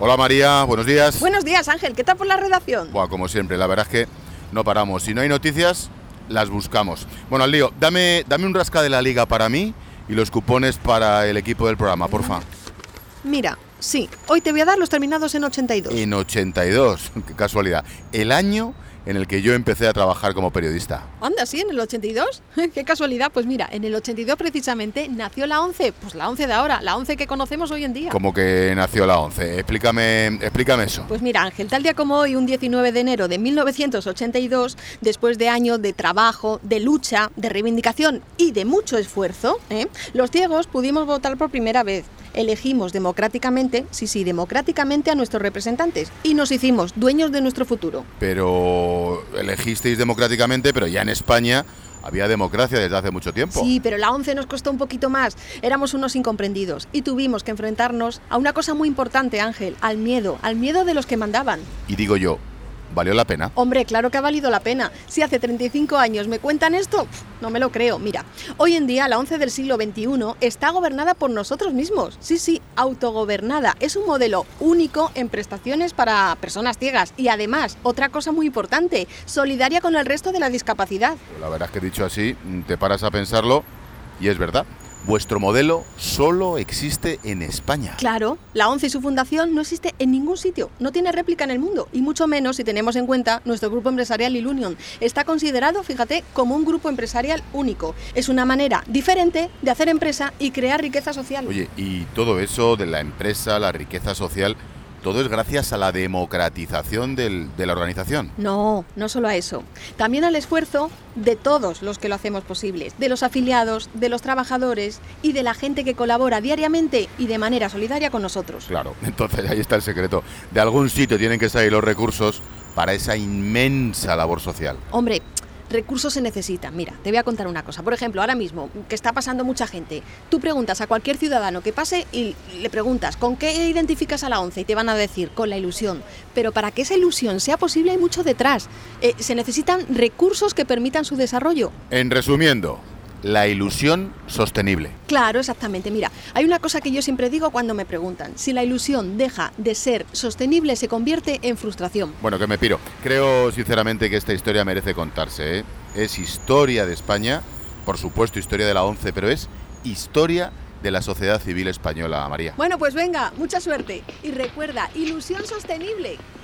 Hola María, buenos días. Buenos días, Ángel, ¿qué tal por la redacción? Buah, como siempre, la verdad es que no paramos. Si no hay noticias, las buscamos. Bueno, al lío, dame un rasca de la Liga para mí y los cupones para el equipo del programa, porfa. Mira, sí, hoy te voy a dar los terminados en 82. En 82, qué casualidad. El año en el que yo empecé a trabajar como periodista. Anda, sí, en el 82. Qué casualidad. Pues mira, en el 82 precisamente nació la ONCE. Pues la ONCE de ahora, la ONCE que conocemos hoy en día. ¿Cómo que nació la ONCE? Explícame eso. Pues mira, Ángel, tal día como hoy, un 19 de enero de 1982, después de años de trabajo, de lucha, de reivindicación y de mucho esfuerzo, los ciegos pudimos votar por primera vez. Elegimos democráticamente, democráticamente a nuestros representantes y nos hicimos dueños de nuestro futuro. Pero elegisteis democráticamente, pero ya en España había democracia desde hace mucho tiempo. Sí, pero la ONCE nos costó un poquito más. Éramos unos incomprendidos y tuvimos que enfrentarnos a una cosa muy importante, Ángel, al miedo de los que mandaban. Y digo yo, ¿valió la pena? Hombre, claro que ha valido la pena. Si hace 35 años me cuentan esto, no me lo creo. Mira, hoy en día la ONCE del siglo XXI está gobernada por nosotros mismos. Sí, autogobernada. Es un modelo único en prestaciones para personas ciegas. Y además, otra cosa muy importante, solidaria con el resto de la discapacidad. La verdad es que dicho así, te paras a pensarlo y es verdad. Vuestro modelo solo existe en España. Claro, la ONCE y su fundación no existe en ningún sitio, no tiene réplica en el mundo, y mucho menos si tenemos en cuenta nuestro grupo empresarial Ilunion. Está considerado, fíjate, como un grupo empresarial único. Es una manera diferente de hacer empresa y crear riqueza social. Oye, y todo eso de la empresa, la riqueza social, todo es gracias a la democratización de la organización. No solo a eso. También al esfuerzo de todos los que lo hacemos posible, de los afiliados, de los trabajadores y de la gente que colabora diariamente y de manera solidaria con nosotros. Claro, entonces ahí está el secreto. De algún sitio tienen que salir los recursos para esa inmensa labor social. Hombre, recursos se necesitan. Mira, te voy a contar una cosa. Por ejemplo, ahora mismo, que está pasando mucha gente, tú preguntas a cualquier ciudadano que pase y le preguntas ¿con qué identificas a la ONCE? Y te van a decir, con la ilusión. Pero para que esa ilusión sea posible hay mucho detrás. Se necesitan recursos que permitan su desarrollo. En resumiendo, la ilusión sostenible. Claro, exactamente. Mira, hay una cosa que yo siempre digo cuando me preguntan. Si la ilusión deja de ser sostenible, se convierte en frustración. Bueno, que me piro. Creo sinceramente que esta historia merece contarse, ¿eh? Es historia de España, por supuesto historia de la ONCE, pero es historia de la sociedad civil española, María. Bueno, pues venga, mucha suerte. Y recuerda, ilusión sostenible.